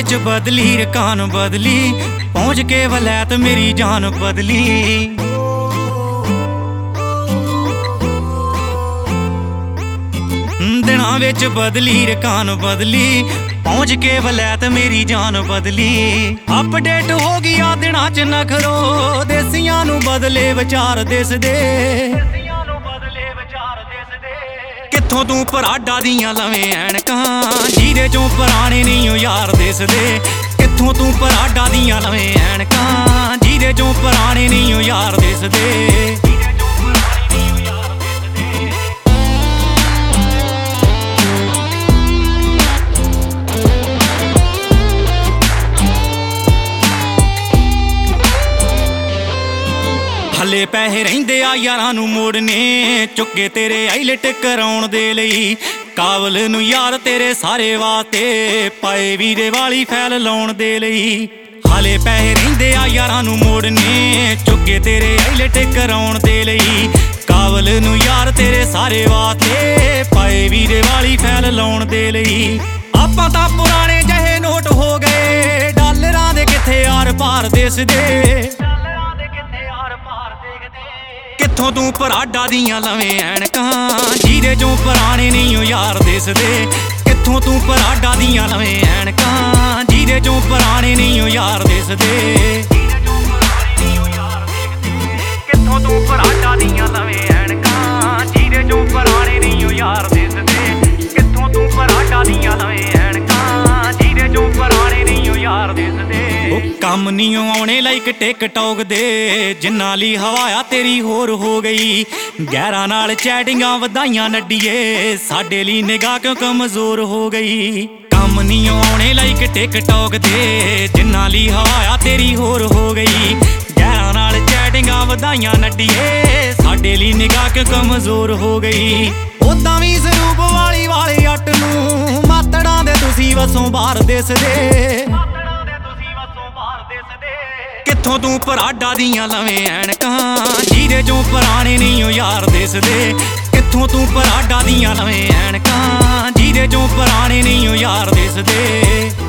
विच बदली रकान बदली, पहुंच के वलैत मेरी जान बदली। दिनां विच बदली रकान बदली, पहुंच के वलैत मेरी जान बदली। अपडेट हो गया दिनां च नखरो, देसियां नूं बदले विचार दिसदे। कित्थों तू पराडा दियां लवें ऐनकां, जीरे चों पुराने नहीं ओ यार दिसदे। कित्थों तू पराडा दियां लवें ऐनकां, जीरे चों पुराने नहीं ओ यार दिसदे। हले पैसे रहिंदे आ यारां नूं मोड़ने, चुके तेरे आईलैट कराउण दे लई। काबल नूं यार तेरे सारे वास्ते, पाए वीरे वाली फैल लाउण दे लई। हले पैसे रहिंदे आ यारां नूं मोड़ने, चुके तेरे आईलैट कराउण दे लई। काबल नूं यार तेरे सारे वास्ते, पाए वीरे वाली फैल लाउण दे लई। आपां तां पुराने जहे नोट हो गए, डालरां दे कित्थे आर पार दिसदे। कित्थों तू पराडा दियां लवें ऐनकां, जीरे चों पुराने नहीं ओ यार दिसदे। कित्थों तू पराडा दियां लवें ऐनकां, जीरे चों पुराने नहीं ओ यार दिसदे। कित्थों तू पराडा दियां लवें ऐनकां, जीरे चों पुराने नहीं ओ यार दिसदे। कित्थों तू पराडा दियां लवें ऐनकां, जीरे चों पुराने नहीं ओ यार दिसदे। कम नहीं आने लाइक टिकटॉक दे, जिन्ना ली हवाया तेरी होर हो गई। गैरां नाल चैटिंगां वधाइयां नड्डिए, साडे ली निगाह क्यों कमजोर हो गई। कम नहीं आने लाइक टिकटॉक दे, जिन्ना ली हवाया तेरी होर हो गई। गैरां नाल चैटिंगां वधाइयां नड्डिए, साडे ली निगाह क्यों कमजोर हो गई। उदां वी सरूप वाली वाले अट नूं, मातड़ां दे तुसीं वसों बाहर दिसदे। कित्थों तू पराडा दियां लवें ऐनकां, जीरे चों पुराने नहीं ओ यार दिसदे। कित्थों तू पराडा दियां लवें ऐनकां, जीरे चों पुराने नहीं ओ यार दिसदे।